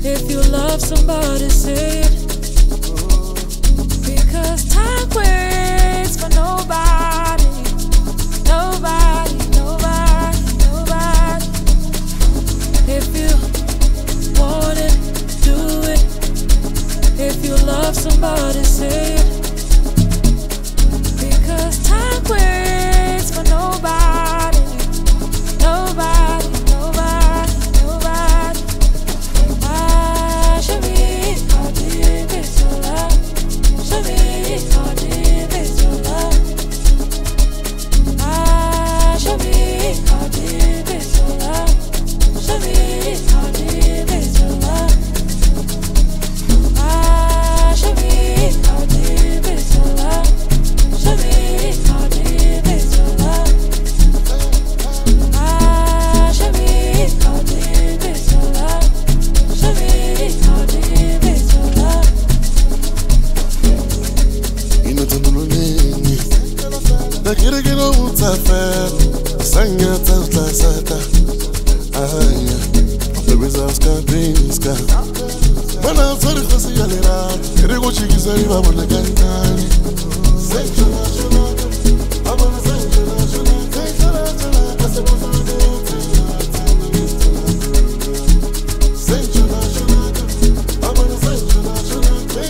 If you love somebody, say it. Because time waits for nobody. Nobody, nobody, nobody. If you want it, do it. If you love somebody, say it. Because time waits for nobody. Nobody, nobody, nobody. Ah, show me how deep is your love. Show me how deep is your love. Ah, show me how deep is your love. Show me how deep is your love. Ah, show me how deep is your love. Show me how deep is your love. Ah, show me how deep is your love. Show me how deep is your love. Inotamuluneni Nakirigino utafel Sanya tafla sata Aya Lebizaska Prinska Mana Zari Khasi Yalira Kirigo Chikizari Babana Gantani Senjala Shalaka Abana Senjala Shalaka Senjala Shalaka Senjala Shalaka Abana Senjala Shalaka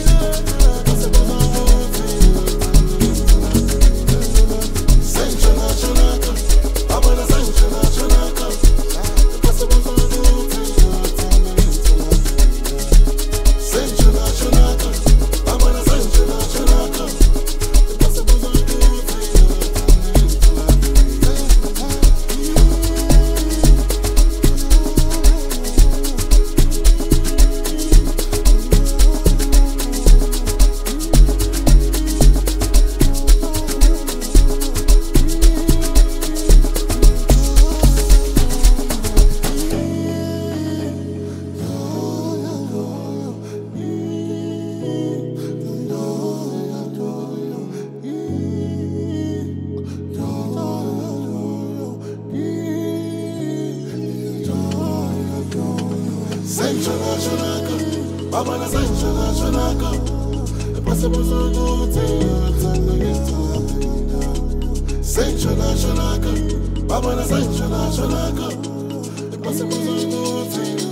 Senjala Shalaka,